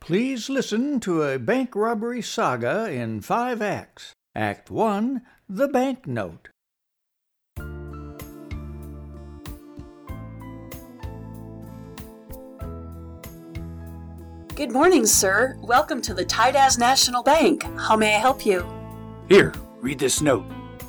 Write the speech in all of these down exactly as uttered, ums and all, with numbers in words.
Please listen to a bank robbery saga in five acts. Act one, The Banknote. Good morning, sir. Welcome to the Tydaz National Bank. How may I help you? Here, read this note.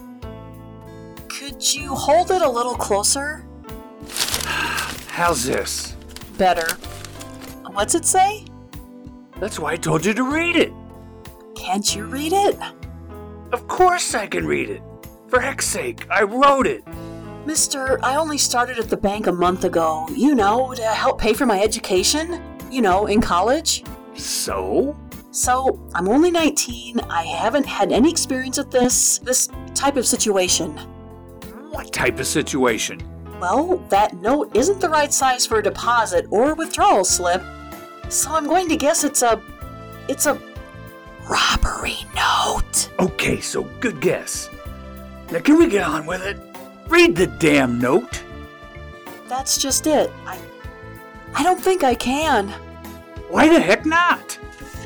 Could you hold it a little closer? How's this? Better. What's it say? That's why I told you to read it. Can't you read it? Of course I can read it. For heck's sake, I wrote it. Mister, I only started at the bank a month ago, you know, to help pay for my education. You know, in college. So? So, I'm only nineteen. I haven't had any experience with this, this type of situation. What type of situation? Well, that note isn't the right size for a deposit or a withdrawal slip. So I'm going to guess it's a, it's a robbery note. Okay, so good guess. Now can we get on with it? Read the damn note. That's just it. I I don't think I can. Why the heck not?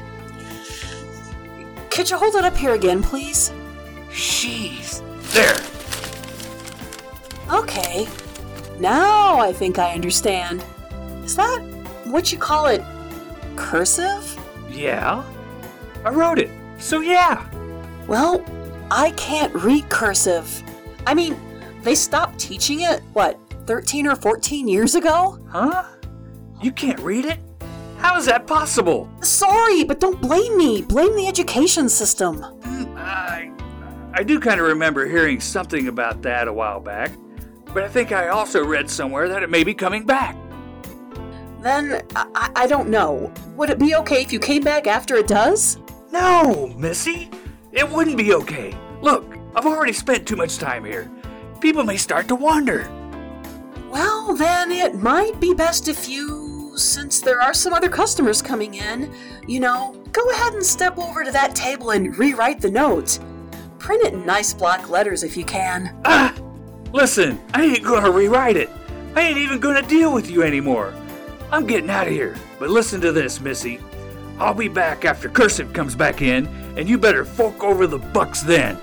Could you hold it up here again, please? Jeez. There. Okay. Now I think I understand. Is that what you call it? Cursive? Yeah. I wrote it. So yeah. Well, I can't read cursive. I mean, they stopped teaching it, what, thirteen or fourteen years ago? Huh? You can't read it? How is that possible? Sorry, but don't blame me. Blame the education system. I, I do kind of remember hearing something about that a while back, but I think I also read somewhere that it may be coming back. Then, I, I don't know. Would it be okay if you came back after it does? No, Missy. It wouldn't be okay. Look, I've already spent too much time here. People may start to wonder. Well, then it might be best if you, since there are some other customers coming in, you know, go ahead and step over to that table and rewrite the note. Print it in nice block letters if you can. Ah! Listen, I ain't gonna rewrite it. I ain't even gonna deal with you anymore. I'm getting out of here. But listen to this, Missy. I'll be back after Cursive comes back in, and you better fork over the bucks then.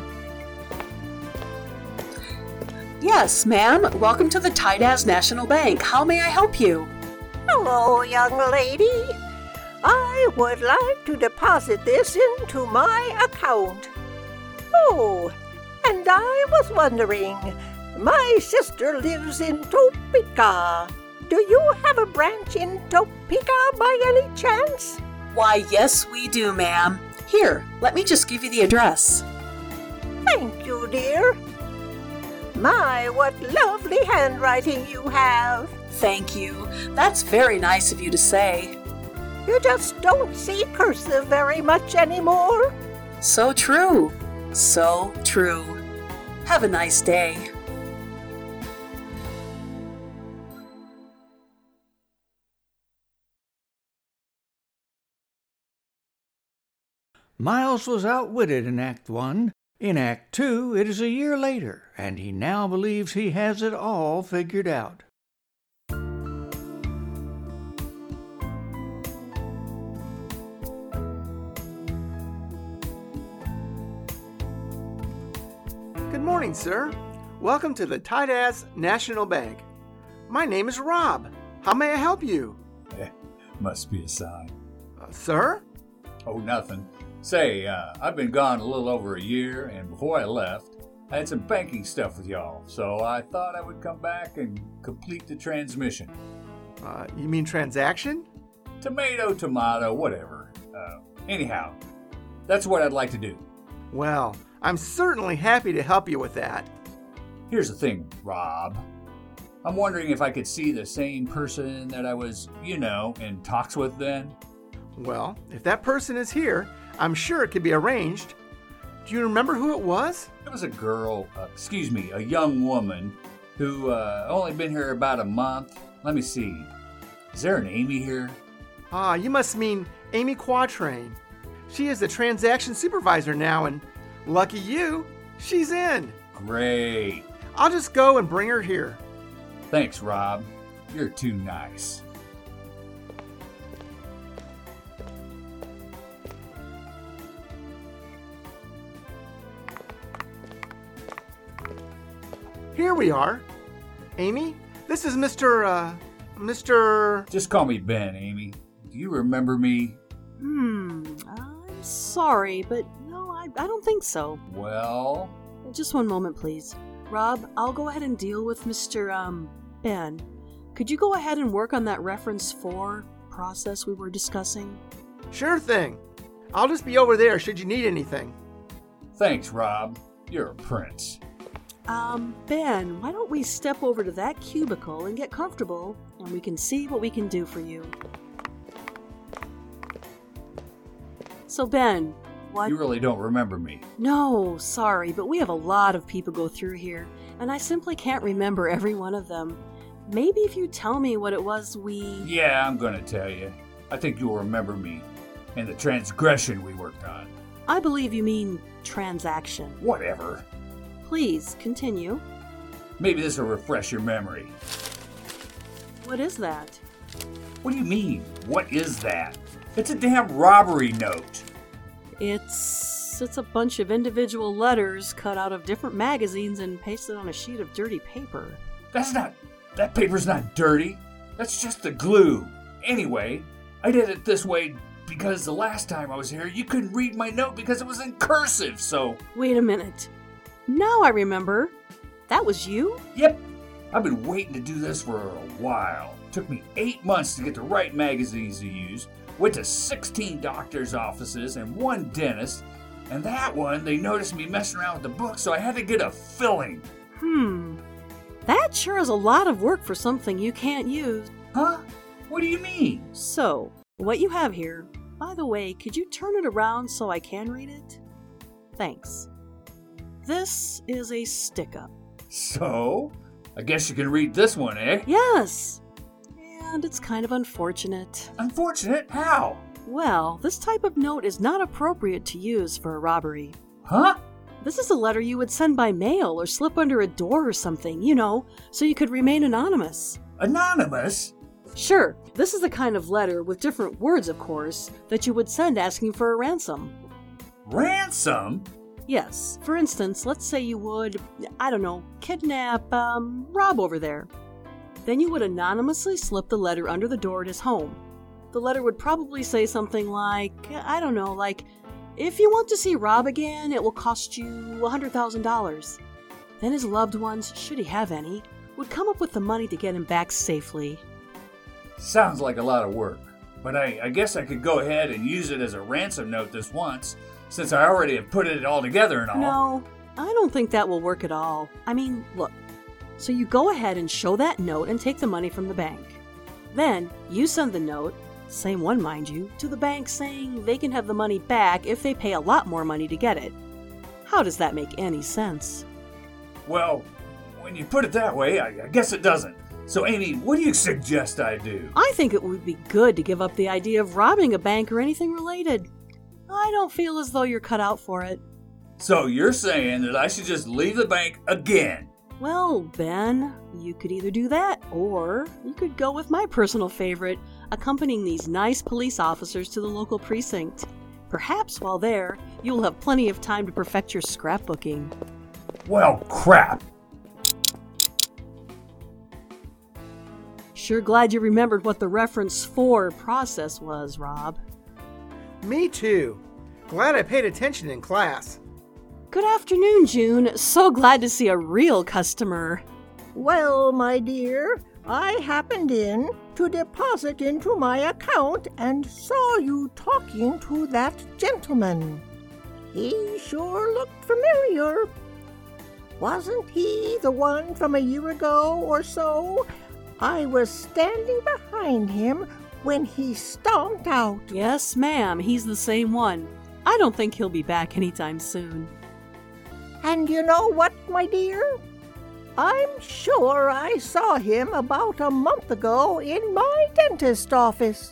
Yes, ma'am. Welcome to the Tydaz National Bank. How may I help you? Hello, young lady. I would like to deposit this into my account. Oh, and I was wondering, my sister lives in Topeka. Do you have a branch in Topeka by any chance? Why, yes, we do, ma'am. Here, let me just give you the address. Thank you, dear. My, what lovely handwriting you have. Thank you. That's very nice of you to say. You just don't see cursive very much anymore. So true. So true. Have a nice day. Miles was outwitted in Act One. In Act Two, it is a year later, and he now believes he has it all figured out. Good morning, sir. Welcome to the Tydaz National Bank. My name is Rob. How may I help you? Eh, must be a sign. Uh, sir? Oh, nothing. Say, uh, I've been gone a little over a year, and before I left, I had some banking stuff with y'all, so I thought I would come back and complete the transmission. Uh, you mean transaction? Tomato, tomato, whatever. Uh, anyhow, that's what I'd like to do. Well, I'm certainly happy to help you with that. Here's the thing, Rob. I'm wondering if I could see the same person that I was, you know, in talks with then. Well, if that person is here, I'm sure it could be arranged. Do you remember who it was? It was a girl, uh, excuse me, a young woman who uh, only been here about a month. Let me see. Is there an Amy here? Ah, you must mean Amy Quatrain. She is the transaction supervisor now, and lucky you, she's in. Great. I'll just go and bring her here. Thanks, Rob. You're too nice. Here we are. Amy, this is Mister, uh, Mister... Just call me Ben, Amy. Do you remember me? Hmm, I'm sorry, but no, I, I don't think so. Well... Just one moment, please. Rob, I'll go ahead and deal with Mister Um, Ben. Could you go ahead and work on that reference four process we were discussing? Sure thing. I'll just be over there should you need anything. Thanks, Rob. You're a prince. Um, Ben, why don't we step over to that cubicle and get comfortable, and we can see what we can do for you. So, Ben, what? You really don't remember me. No, sorry, but we have a lot of people go through here, and I simply can't remember every one of them. Maybe if you tell me what it was we... Yeah, I'm gonna tell you. I think you'll remember me and the transgression we worked on. I believe you mean transaction. Whatever. Please, continue. Maybe this will refresh your memory. What is that? What do you mean, what is that? It's a damn robbery note. It's... it's a bunch of individual letters cut out of different magazines and pasted on a sheet of dirty paper. That's not... that paper's not dirty. That's just the glue. Anyway, I did it this way because the last time I was here, you couldn't read my note because it was in cursive, so... Wait a minute. Now I remember. That was you? Yep. I've been waiting to do this for a while. Took me eight months to get the right magazines to use. Went to sixteen doctors' offices and one dentist. And that one, they noticed me messing around with the book, so I had to get a filling. Hmm. That sure is a lot of work for something you can't use. Huh? What do you mean? So, what you have here, by the way, could you turn it around so I can read it? Thanks. This is a stick-up. So? I guess you can read this one, eh? Yes! And it's kind of unfortunate. Unfortunate? How? Well, this type of note is not appropriate to use for a robbery. Huh? This is a letter you would send by mail or slip under a door or something, you know, so you could remain anonymous. Anonymous? Sure, this is the kind of letter, with different words of course, that you would send asking for a ransom. Ransom? Yes, for instance, let's say you would, I don't know, kidnap, um, Rob over there. Then you would anonymously slip the letter under the door at his home. The letter would probably say something like, I don't know, like, if you want to see Rob again, it will cost you one hundred thousand dollars. Then his loved ones, should he have any, would come up with the money to get him back safely. Sounds like a lot of work, but I, I guess I could go ahead and use it as a ransom note this once, since I already have put it all together and all. No, I don't think that will work at all. I mean, look, so you go ahead and show that note and take the money from the bank. Then, you send the note, same one mind you, to the bank saying they can have the money back if they pay a lot more money to get it. How does that make any sense? Well, when you put it that way, I, I guess it doesn't. So, Amy, what do you suggest I do? I think it would be good to give up the idea of robbing a bank or anything related. I don't feel as though you're cut out for it. So, you're saying that I should just leave the bank again? Well, Ben, you could either do that, or you could go with my personal favorite, accompanying these nice police officers to the local precinct. Perhaps while there, you'll have plenty of time to perfect your scrapbooking. Well, crap. Sure glad you remembered what the reference for process was, Rob. Me too. Glad I paid attention in class. Good afternoon, June. So glad to see a real customer. Well, my dear, I happened in to deposit into my account and saw you talking to that gentleman. He sure looked familiar. Wasn't he the one from a year ago or so? I was standing behind him when he stomped out. Yes, ma'am, he's the same one. I don't think he'll be back anytime soon. And you know what, my dear? I'm sure I saw him about a month ago in my dentist's office.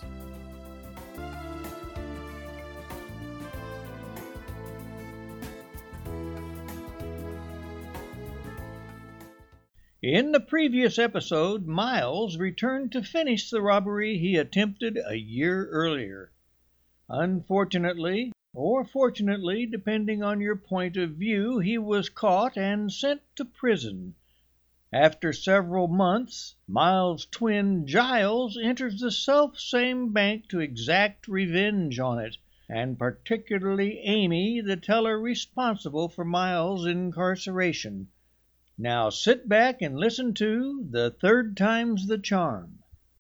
In the previous episode, Miles returned to finish the robbery he attempted a year earlier. Unfortunately, or fortunately, depending on your point of view, he was caught and sent to prison, After several months, Miles' twin Giles enters the self-same bank to exact revenge on it, and particularly Amy, the teller responsible for Miles' incarceration. Now sit back and listen to The Third Time's the Charm.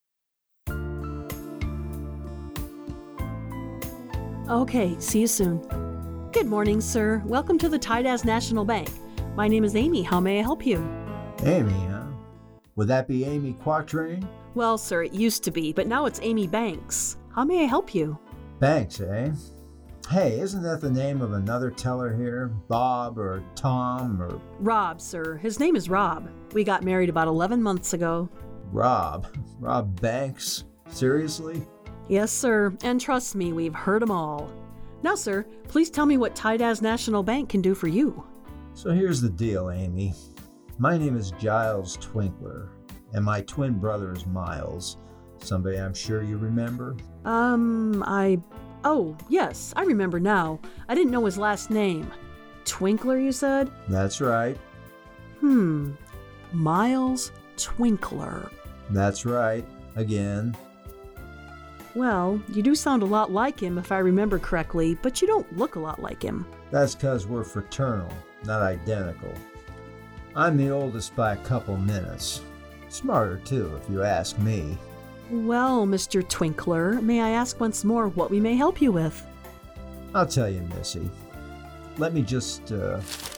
Okay, see you soon. Good morning, sir. Welcome to the Tydaz National Bank. My name is Amy. How may I help you? Amy, huh? Would that be Amy Quatrain? Well, sir, it used to be, but now it's Amy Banks. How may I help you? Banks, eh? Hey, isn't that the name of another teller here? Bob or Tom or... Rob, sir. His name is Rob. We got married about eleven months ago. Rob? Rob Banks? Seriously? Yes, sir. And trust me, we've heard 'em all. Now, sir, please tell me what Tydaz National Bank can do for you. So here's the deal, Amy. My name is Giles Twinkler, and my twin brother is Miles. Somebody I'm sure you remember? Um, I... Oh, yes, I remember now. I didn't know his last name. Twinkler, you said? That's right. Hmm. Miles Twinkler. That's right. Again. Well, you do sound a lot like him if I remember correctly, but you don't look a lot like him. That's 'cause we're fraternal, not identical. I'm the oldest by a couple minutes. Smarter, too, if you ask me. Well, Mister Twinkler, may I ask once more what we may help you with? I'll tell you, Missy. Let me just, uh...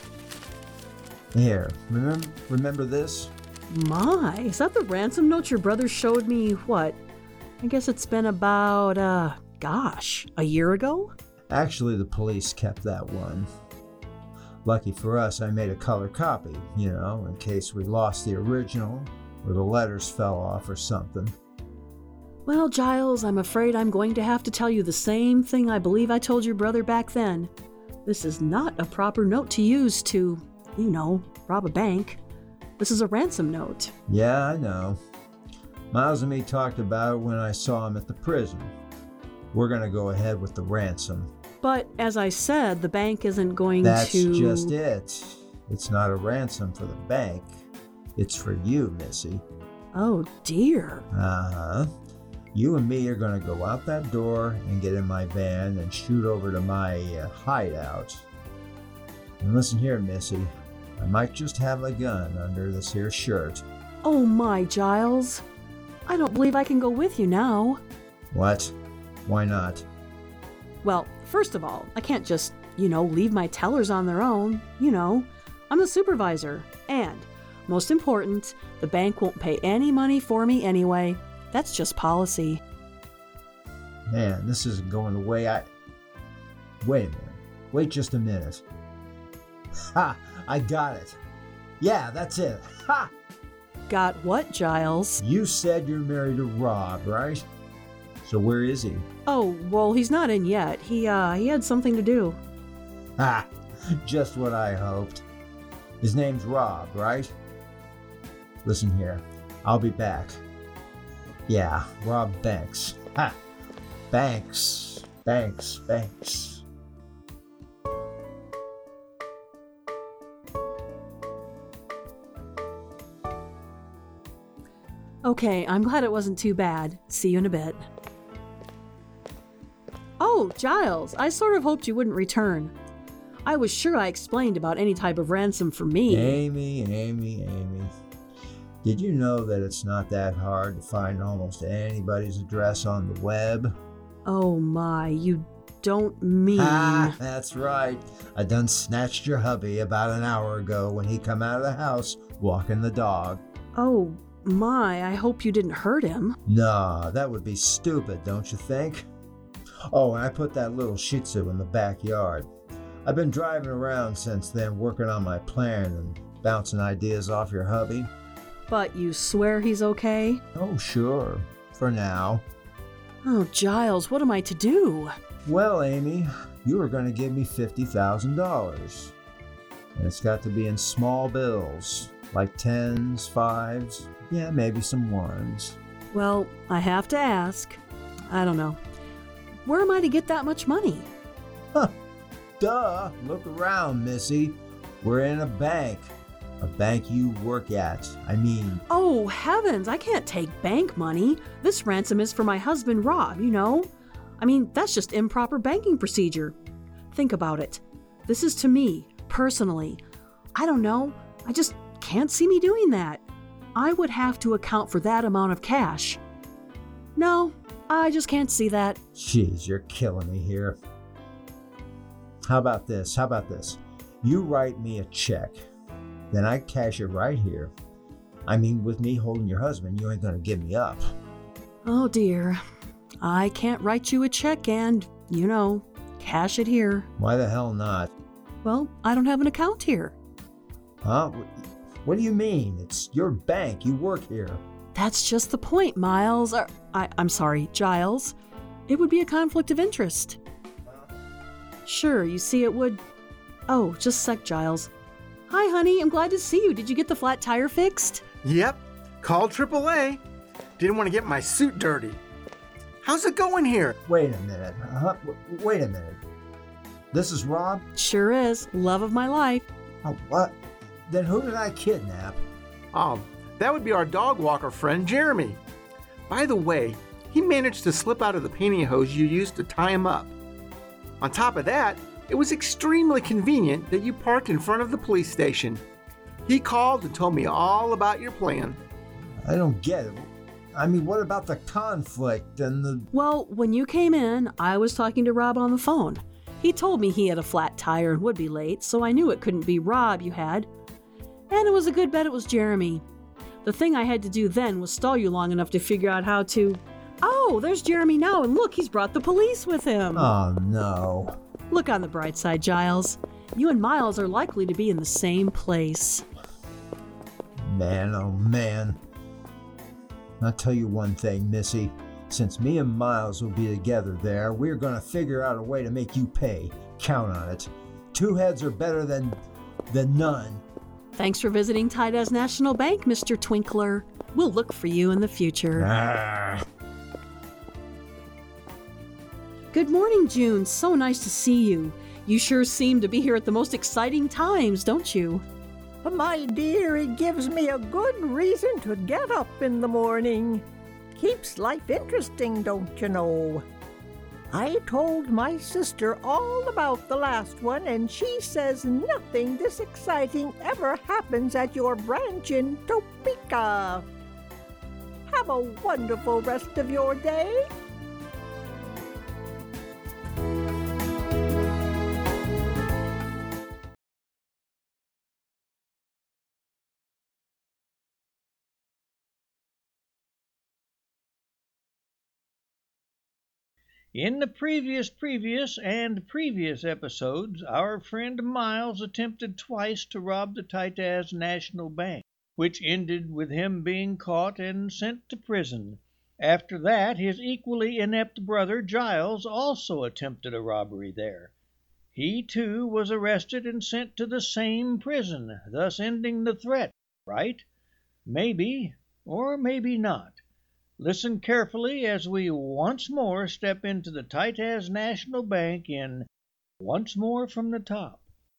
Here, remember, remember this? My, is that the ransom note your brother showed me, what? I guess it's been about, uh, gosh, a year ago? Actually, the police kept that one. Lucky for us, I made a color copy, you know, in case we lost the original, or the letters fell off or something. Well, Giles, I'm afraid I'm going to have to tell you the same thing I believe I told your brother back then. This is not a proper note to use to, you know, rob a bank. This is a ransom note. Yeah, I know. Miles and me talked about it when I saw him at the prison. We're going to go ahead with the ransom. But, as I said, the bank isn't going That's to... That's just it. It's not a ransom for the bank. It's for you, Missy. Oh, dear. Uh-huh. You and me are going to go out that door and get in my van and shoot over to my uh, hideout. And listen here, Missy. I might just have a gun under this here shirt. Oh, my, Giles. I don't believe I can go with you now. What? Why not? Well, first of all, I can't just, you know, leave my tellers on their own. You know, I'm the supervisor. And, most important, the bank won't pay any money for me anyway. That's just policy. Man, this isn't going the way I... Wait a minute. Wait just a minute. Ha! I got it. Yeah, that's it. Ha! Got what, Giles? You said you're married to Rob, right? So where is he? Oh, well, he's not in yet. He, uh, he had something to do. Ha! Just what I hoped. His name's Rob, right? Listen here. I'll be back. Yeah, Rob Banks. Ha! Banks. Banks. Banks. Okay, I'm glad it wasn't too bad. See you in a bit. Oh, Giles, I sort of hoped you wouldn't return. I was sure I explained about any type of ransom for me. Amy, Amy, Amy. Did you know that it's not that hard to find almost anybody's address on the web? Oh my, you don't mean... Ah, that's right. I done snatched your hubby about an hour ago when he come out of the house walking the dog. Oh my, I hope you didn't hurt him. Nah, that would be stupid, don't you think? Oh, and I put that little Shih Tzu in the backyard. I've been driving around since then working on my plan and bouncing ideas off your hubby. But you swear he's okay? Oh, sure. For now. Oh, Giles, what am I to do? Well, Amy, you were going to give me fifty thousand dollars. And it's got to be in small bills, like tens, fives, yeah, maybe some ones. Well, I have to ask. I don't know. Where am I to get that much money? Huh. Duh. Look around, Missy. We're in a bank. A bank you work at. I mean, Oh, heavens, I can't take bank money. This ransom is for my husband, Rob, you know? I mean, that's just improper banking procedure. Think about it. This is to me, personally. I don't know. I just can't see me doing that. I would have to account for that amount of cash. No, I just can't see that. jeez, you're killing me here. How about this? How about this? You write me a check, then I cash it right here. I mean, with me holding your husband, you ain't gonna give me up. Oh dear. I can't write you a check and, you know, cash it here. Why the hell not? Well, I don't have an account here. Huh? Wh- What do you mean? It's your bank. You work here. That's just the point, Miles. Or, I, I'm sorry, Giles. It would be a conflict of interest. Sure, you see, it would. Oh, just a sec, Giles. Hi, honey. I'm glad to see you. Did you get the flat tire fixed? Yep, called triple A. Didn't want to get my suit dirty. How's it going here? Wait a minute. Huh? W- Wait a minute. This is Rob? Sure is. Love of my life. Oh, what? Then who did I kidnap? Oh, that would be our dog walker friend, Jeremy. By the way, he managed to slip out of the pantyhose you used to tie him up. On top of that, it was extremely convenient that you parked in front of the police station. He called and told me all about your plan. I don't get it. I mean, what about the conflict and the... Well, when you came in, I was talking to Rob on the phone. He told me he had a flat tire and would be late, so I knew it couldn't be Rob you had. And it was a good bet it was Jeremy. The thing I had to do then was stall you long enough to figure out how to... Oh, there's Jeremy now, and look, he's brought the police with him. Oh, no. Look on the bright side, Giles. You and Miles are likely to be in the same place. Man, oh man. I'll tell you one thing, Missy. Since me and Miles will be together there, we're gonna figure out a way to make you pay. Count on it. Two heads are better than... than none. Thanks for visiting Tidaz National Bank, Mister Twinkler. We'll look for you in the future. Ah. Good morning, June. So nice to see you. You sure seem to be here at the most exciting times, don't you? My dear, it gives me a good reason to get up in the morning. Keeps life interesting, don't you know? I told my sister all about the last one, and she says nothing this exciting ever happens at your branch in Topeka. Have a wonderful rest of your day. In the previous, previous, and previous episodes, our friend Miles attempted twice to rob the Tidaz National Bank, which ended with him being caught and sent to prison. After that, his equally inept brother Giles also attempted a robbery there. He, too, was arrested and sent to the same prison, thus ending the threat, right? Maybe, or maybe not. Listen carefully as we once more step into the Tidaz National Bank in Once More from the Top.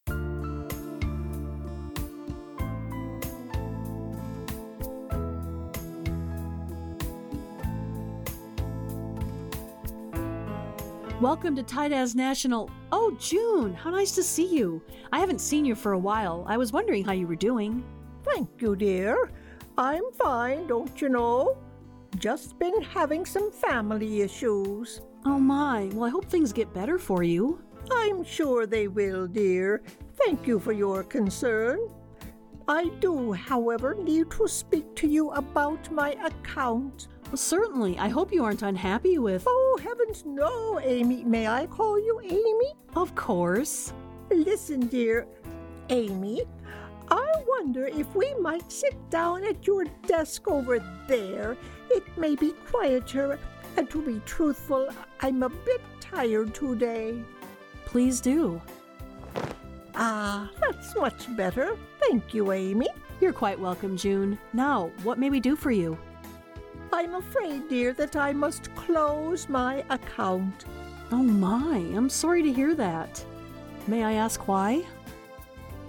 Welcome to Tidaz National. Oh, June, how nice to see you. I haven't seen you for a while. I was wondering how you were doing. Thank you, dear. I'm fine, don't you know? Just been having some family issues. Oh my, well I hope things get better for you. I'm sure they will, dear. Thank you for your concern. I do, however, need to speak to you about my account. Well, certainly. I hope you aren't unhappy with... Oh, heavens no, Amy. May I call you Amy? Of course. Listen, dear. Amy, I wonder if we might sit down at your desk over there. It may be quieter, and to be truthful, I'm a bit tired today. Please do. Ah, that's much better. Thank you, Amy. You're quite welcome, June. Now, what may we do for you? I'm afraid, dear, that I must close my account. Oh my, I'm sorry to hear that. May I ask why?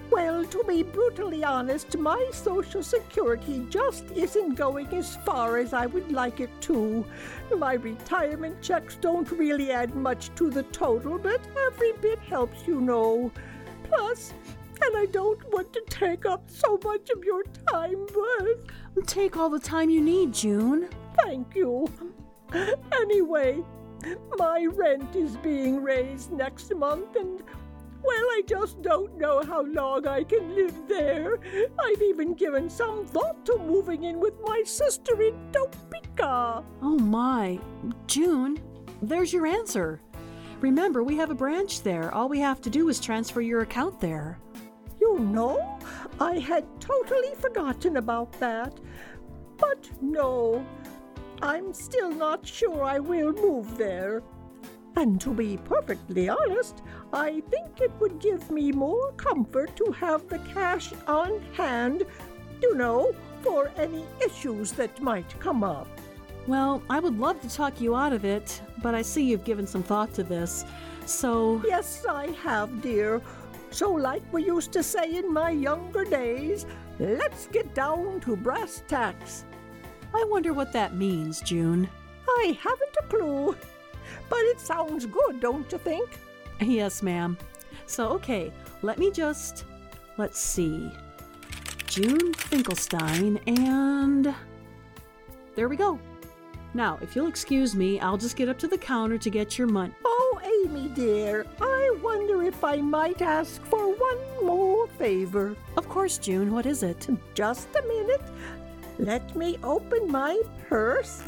Well, to be brutally honest, my Social Security just isn't going as far as I would like it to. My retirement checks don't really add much to the total, but every bit helps, you know. Plus, and I don't want to take up so much of your time, but... Take all the time you need, June. Thank you. Anyway, my rent is being raised next month, and... well, I just don't know how long I can live there. I've even given some thought to moving in with my sister in Topeka. Oh my. June, there's your answer. Remember, we have a branch there. All we have to do is transfer your account there. You know, I had totally forgotten about that. But no, I'm still not sure I will move there. And to be perfectly honest, I think it would give me more comfort to have the cash on hand, you know, for any issues that might come up. Well, I would love to talk you out of it, but I see you've given some thought to this, so... Yes, I have, dear. So like we used to say in my younger days, let's get down to brass tacks. I wonder what that means, June. I haven't a clue. But it sounds good, don't you think? Yes, ma'am. So, okay, let me just... let's see. June Finkelstein, and... there we go. Now, if you'll excuse me, I'll just get up to the counter to get your money. Oh, Amy, dear, I wonder if I might ask for one more favor. Of course, June. What is it? Just a minute. Let me open my purse.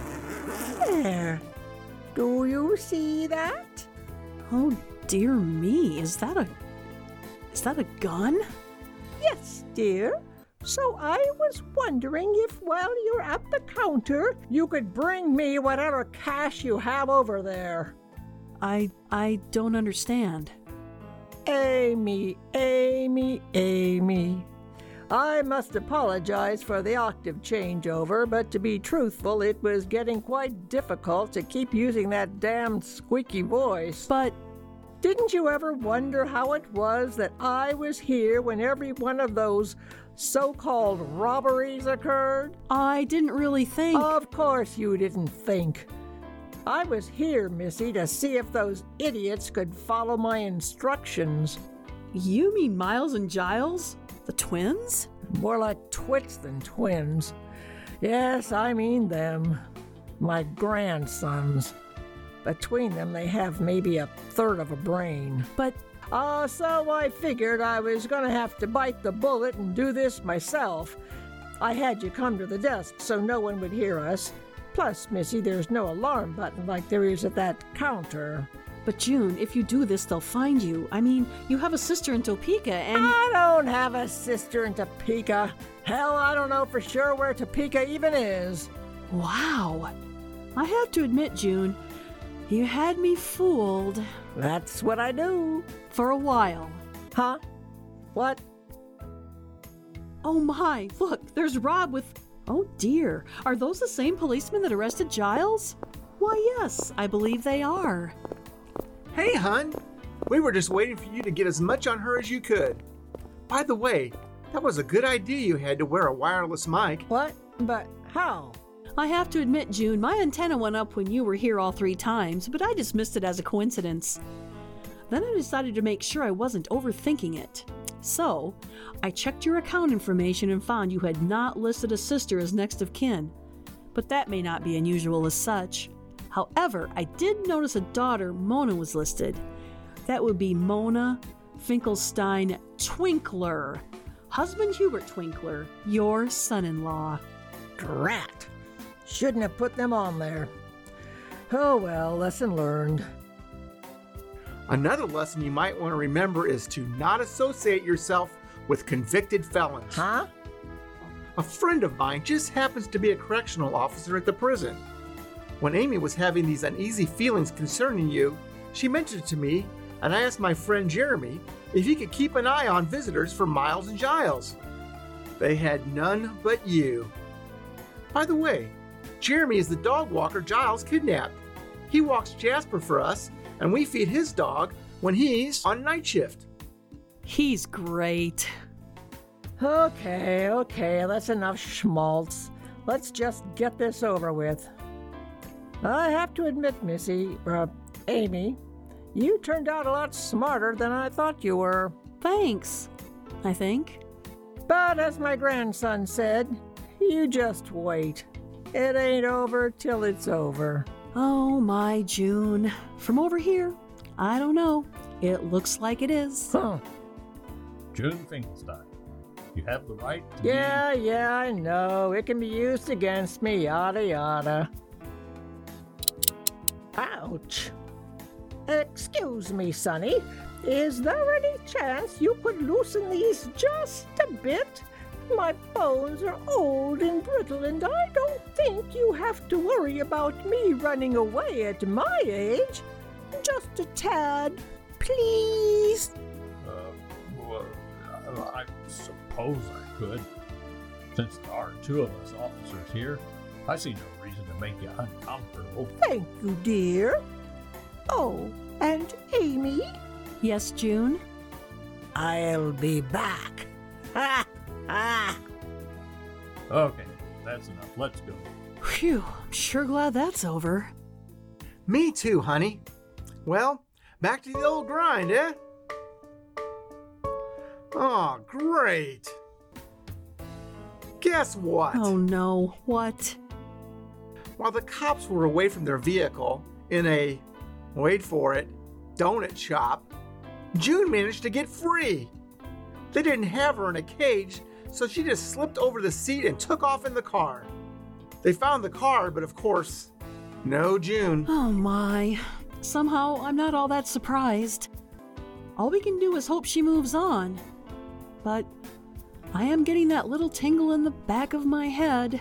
There. Do you see that? Oh, dear me. Is that a... is that a gun? Yes, dear. So I was wondering if while you're at the counter, you could bring me whatever cash you have over there. I... I don't understand. Amy, Amy, Amy. I must apologize for the octave changeover, but to be truthful, it was getting quite difficult to keep using that damned squeaky voice. But... didn't you ever wonder how it was that I was here when every one of those so-called robberies occurred? I didn't really think... Of course you didn't think. I was here, Missy, to see if those idiots could follow my instructions. You mean Miles and Giles? The twins? More like twits than twins. Yes, I mean them. My grandsons. Between them, they have maybe a third of a brain. But... Uh, so I figured I was gonna have to bite the bullet and do this myself. I had you come to the desk so no one would hear us. Plus, Missy, there's no alarm button like there is at that counter. But June, if you do this, they'll find you. I mean, you have a sister in Topeka and... I don't have a sister in Topeka. Hell, I don't know for sure where Topeka even is. Wow. I have to admit, June, you had me fooled. That's what I do. For a while. Huh? What? Oh my, look, there's Rob with... oh dear, are those the same policemen that arrested Giles? Why, yes, I believe they are. Hey, hun. We were just waiting for you to get as much on her as you could. By the way, that was a good idea you had to wear a wireless mic. What? But how? I have to admit, June, my antenna went up when you were here all three times, but I dismissed it as a coincidence. Then I decided to make sure I wasn't overthinking it. So, I checked your account information and found you had not listed a sister as next of kin. But that may not be unusual as such. However, I did notice a daughter, Mona, was listed. That would be Mona Finkelstein Twinkler. Husband Hubert Twinkler, your son-in-law. Drat. Shouldn't have put them on there. Oh well, lesson learned. Another lesson you might want to remember is to not associate yourself with convicted felons. Huh? A friend of mine just happens to be a correctional officer at the prison. When Amy was having these uneasy feelings concerning you, she mentioned it to me, and I asked my friend Jeremy if he could keep an eye on visitors for Miles and Giles. They had none but you. By the way, Jeremy is the dog walker Giles kidnapped. He walks Jasper for us, and we feed his dog when he's on night shift. He's great. Okay, okay, that's enough schmaltz. Let's just get this over with. I have to admit, Missy, uh, Amy, you turned out a lot smarter than I thought you were. Thanks, I think. But as my grandson said, you just wait. It ain't over till it's over. Oh, my June. From over here, I don't know. It looks like it is. Huh. June Finkelstein, you have the right to Yeah, yeah, I know. It can be used against me, yada yada. Ouch. Excuse me, Sonny. Is there any chance you could loosen these just a bit? My bones are old and brittle, and I don't think you have to worry about me running away at my age. Just a tad, please. be. Uh, well, I, I suppose I could. Since there are two of us officers here, I see no reason to make you uncomfortable. Thank you, dear. Oh, and Amy? Yes, June? I'll be back. Ha! Ha! Okay, that's enough. Let's go. Phew, I'm sure glad that's over. Me too, honey. Well, back to the old grind, eh? Oh, great. Guess what? Oh no, what? While the cops were away from their vehicle in a, wait for it, donut shop, June managed to get free. They didn't have her in a cage, so she just slipped over the seat and took off in the car. They found the car, but of course, no June. Oh my. Somehow, I'm not all that surprised. All we can do is hope she moves on. But I am getting that little tingle in the back of my head.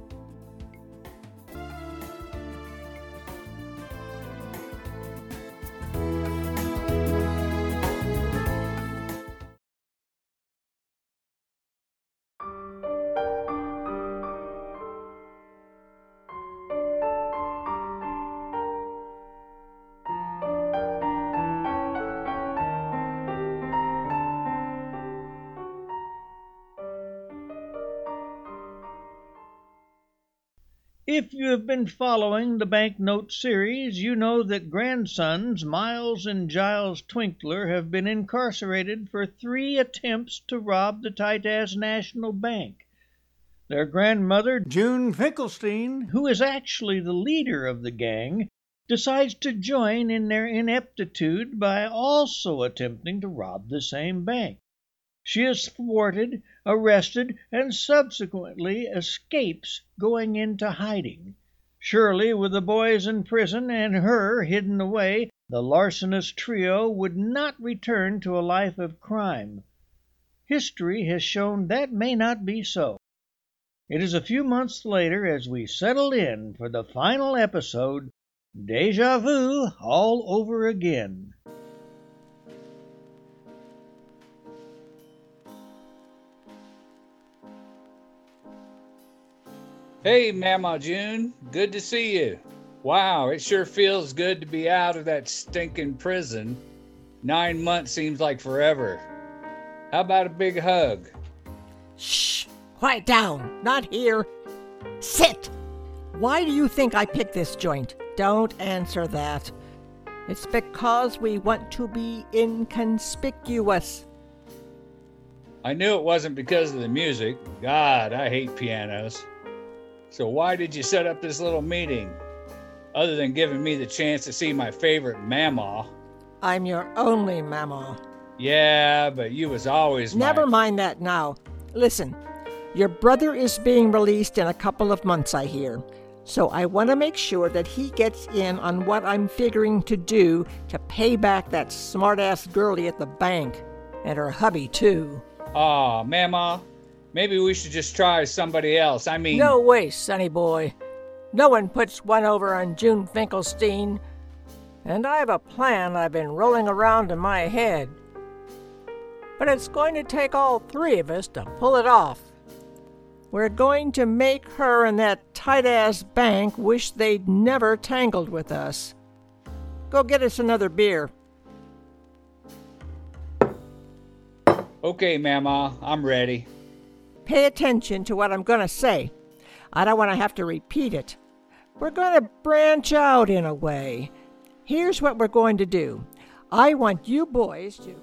If you have been following the banknote series, you know that grandsons Miles and Giles Twinkler have been incarcerated for three attempts to rob the Titas National Bank. Their grandmother, June Finkelstein, who is actually the leader of the gang, decides to join in their ineptitude by also attempting to rob the same bank. She is thwarted, arrested, and subsequently escapes, going into hiding. Surely, with the boys in prison and her hidden away, the larcenous trio would not return to a life of crime. History has shown that may not be so. It is a few months later as we settle in for the final episode, Deja Vu all over again. Hey, Mama June, good to see you. Wow, it sure feels good to be out of that stinking prison. Nine months seems like forever. How about a big hug? Shh! Quiet down! Not here! Sit! Why do you think I picked this joint? Don't answer that. It's because we want to be inconspicuous. I knew it wasn't because of the music. God, I hate pianos. So why did you set up this little meeting? Other than giving me the chance to see my favorite mama. I'm your only mama. Yeah, but you was always my... Never mind that now. Listen, your brother is being released in a couple of months, I hear. So I want to make sure that he gets in on what I'm figuring to do to pay back that smart-ass girlie at the bank. And her hubby, too. Aw, mama. Maybe we should just try somebody else. I mean... No way, sonny boy. No one puts one over on June Finkelstein. And I have a plan I've been rolling around in my head. But it's going to take all three of us to pull it off. We're going to make her and that tight-ass bank wish they'd never tangled with us. Go get us another beer. Okay, Mama, I'm ready. Pay attention to what I'm going to say. I don't want to have to repeat it. We're going to branch out in a way. Here's what we're going to do. I want you boys to...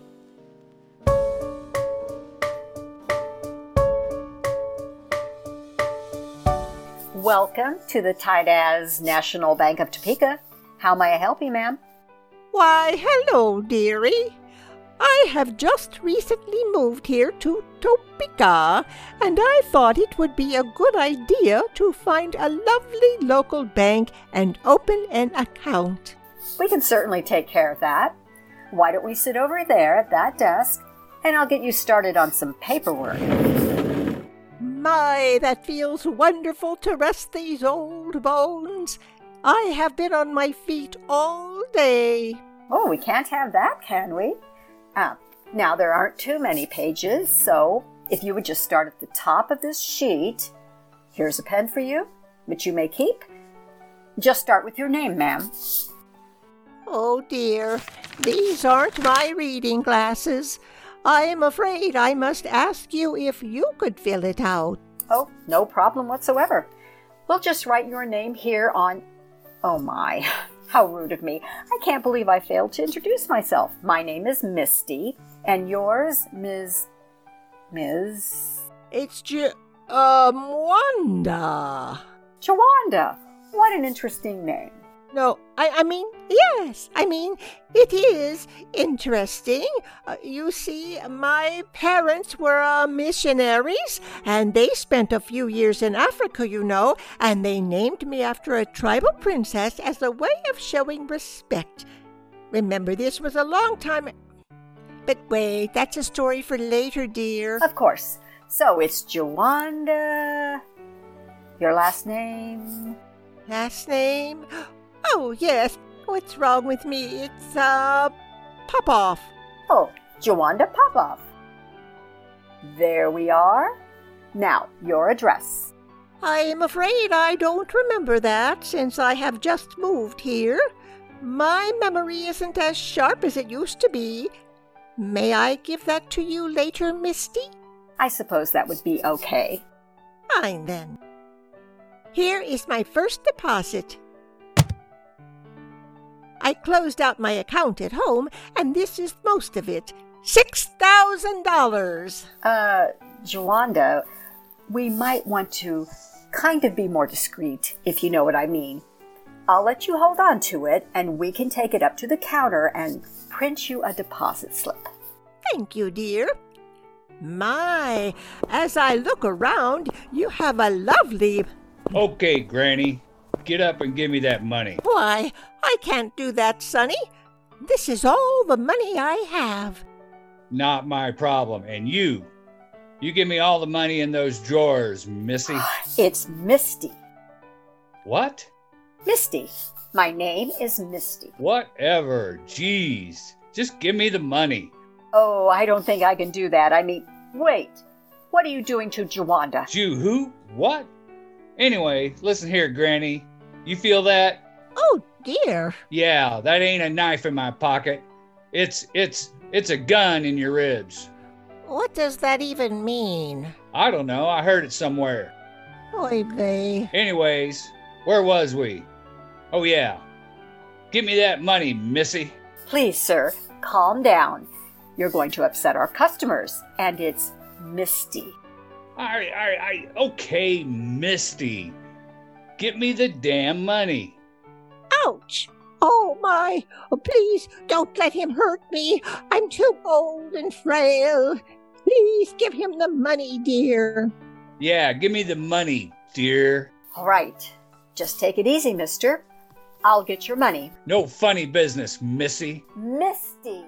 Welcome to the Tidaz National Bank of Topeka. How may I help you, ma'am? Why, hello, dearie. I have just recently moved here to Topeka, and I thought it would be a good idea to find a lovely local bank and open an account. We can certainly take care of that. Why don't we sit over there at that desk, and I'll get you started on some paperwork. My, that feels wonderful to rest these old bones. I have been on my feet all day. Oh, we can't have that, can we? Ah, now there aren't too many pages, so if you would just start at the top of this sheet. Here's a pen for you, which you may keep. Just start with your name, ma'am. Oh dear, these aren't my reading glasses. I am afraid I must ask you if you could fill it out. Oh, no problem whatsoever. We'll just write your name here on... Oh my, how rude of me. I can't believe I failed to introduce myself. My name is Misty, and yours, Miz... Miz... It's J... um, Wanda. Jawanda. What an interesting name. No, I, I mean, yes, I mean, it is interesting. Uh, you see, my parents were uh, missionaries, and they spent a few years in Africa, you know, and they named me after a tribal princess as a way of showing respect. Remember, this was a long time... But wait, that's a story for later, dear. Of course. So it's Jawanda. Your last name? Last name? Oh, yes. What's wrong with me? It's, uh, Popoff. Oh, Jawanda Popoff. There we are. Now, your address. I am afraid I don't remember that since I have just moved here. My memory isn't as sharp as it used to be. May I give that to you later, Misty? I suppose that would be okay. Fine, then. Here is my first deposit. I closed out my account at home, and this is most of it. Six thousand dollars. Uh, Jawanda, we might want to kind of be more discreet, if you know what I mean. I'll let you hold on to it, and we can take it up to the counter and print you a deposit slip. Thank you, dear. My, as I look around, you have a lovely... Okay, Granny. Get up and give me that money. Why, I can't do that, Sonny. This is all the money I have. Not my problem. And you, you give me all the money in those drawers, Missy. It's Misty. What? Misty. My name is Misty. Whatever. Jeez. Just give me the money. Oh, I don't think I can do that. I mean, wait. What are you doing to Jawanda? Jew who? What? Anyway, listen here, Granny. You feel that? Oh, dear. Yeah, that ain't a knife in my pocket. It's, it's, it's a gun in your ribs. What does that even mean? I don't know. I heard it somewhere. Oy vey. Anyways, where was we? Oh, yeah. Give me that money, Missy. Please, sir, calm down. You're going to upset our customers, and it's Misty. I, I, I, okay, Misty. Get me the damn money. Ouch! Oh, my. Oh, please don't let him hurt me. I'm too old and frail. Please give him the money, dear. Yeah, give me the money, dear. All right. Just take it easy, mister. I'll get your money. No funny business, Missy. Misty.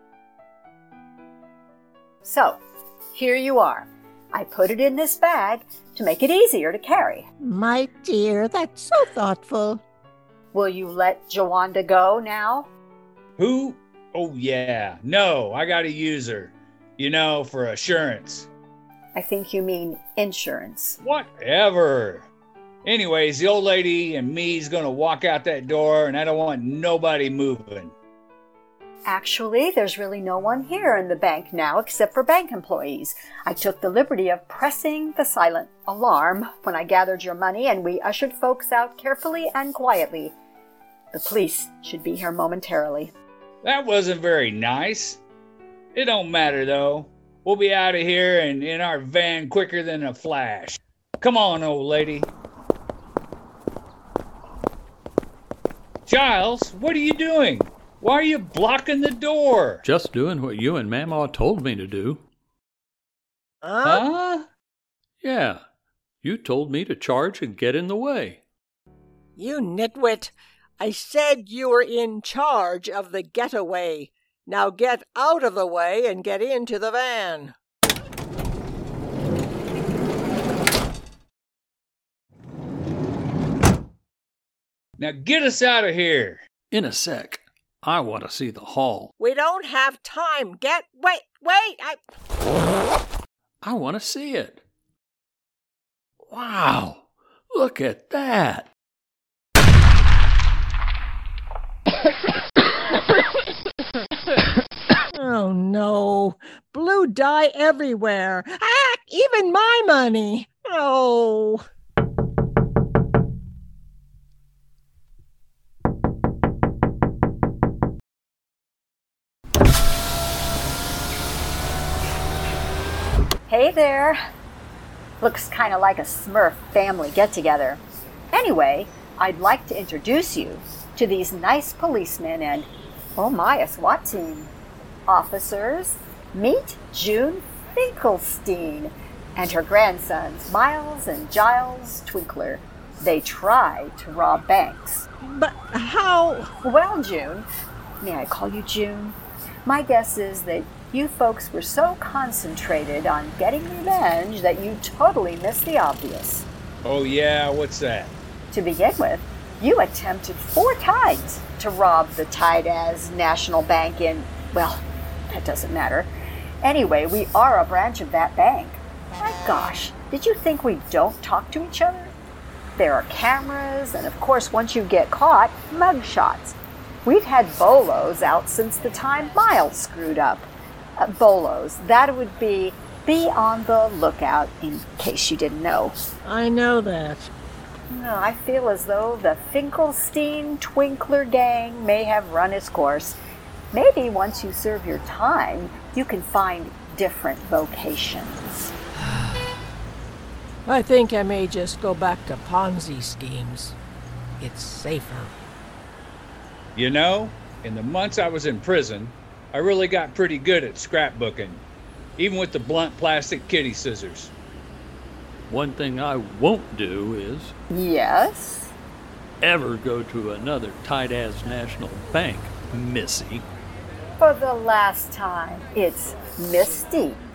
So, here you are. I put it in this bag to make it easier to carry. My dear, that's so thoughtful. Will you let Jawanda go now? Who? Oh, yeah. No, I gotta use her. You know, for assurance. I think you mean insurance. Whatever. Anyways, the old lady and me's gonna walk out that door, and I don't want nobody moving. Actually, there's really no one here in the bank now except for bank employees. I took the liberty of pressing the silent alarm when I gathered your money, and we ushered folks out carefully and quietly. The police should be here momentarily. That wasn't very nice. It don't matter, though. We'll be out of here and in our van quicker than a flash. Come on, old lady. Giles, what are you doing? Why are you blocking the door? Just doing what you and Mamaw told me to do. Huh? Huh? Yeah, you told me to charge and get in the way. You nitwit. I said you were in charge of the getaway. Now get out of the way and get into the van. Now get us out of here. In a sec. I want to see the hall. We don't have time. Get... Wait, wait! I... I want to see it. Wow! Look at that! Oh, no. Blue dye everywhere. Ah! Even my money! Oh... Hey there. Looks kind of like a Smurf family get-together. Anyway, I'd like to introduce you to these nice policemen and, oh my, a SWAT team. Officers, meet June Finkelstein and her grandsons, Miles and Giles Twinkler. They tried to rob banks. But how... Well, June, may I call you June? My guess is that you folks were so concentrated on getting revenge that you totally missed the obvious. Oh yeah, what's that? To begin with, you attempted four times to rob the Tydaz National Bank in, well, that doesn't matter. Anyway, we are a branch of that bank. My gosh, did you think we don't talk to each other? There are cameras, and of course, once you get caught, mugshots. We've had bolos out since the time Miles screwed up. Uh, bolos, that would be be on the lookout, in case you didn't know. I know that. No, I feel as though the Finkelstein Twinkler gang may have run its course. Maybe once you serve your time, you can find different vocations. I think I may just go back to Ponzi schemes. It's safer. You know, in the months I was in prison, I really got pretty good at scrapbooking, even with the blunt plastic kitty scissors. One thing I won't do is Yes? ever go to another Tydaz National Bank, Missy. For the last time, it's Misty.